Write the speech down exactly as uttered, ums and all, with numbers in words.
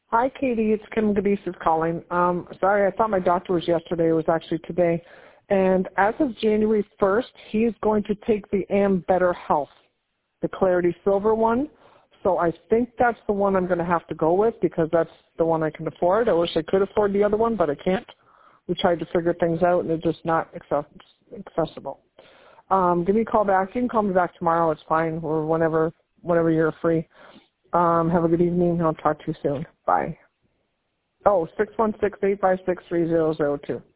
Hi, Katie. It's Kim Gadesis calling. Um, sorry, I thought my doctor was yesterday. It was actually today. And as of January first, he's going to take the Am Better Health, the Clarity Silver one. So I think that's the one I'm going to have to go with because that's the one I can afford. I wish I could afford the other one, but I can't. We tried to figure things out, and it's just not accessible. Um, give me a call back. You can call me back tomorrow. It's fine, or whenever, whenever you're free. Um, have a good evening. I'll talk to you soon. Bye. Oh, six one six, eight five six, three zero zero two.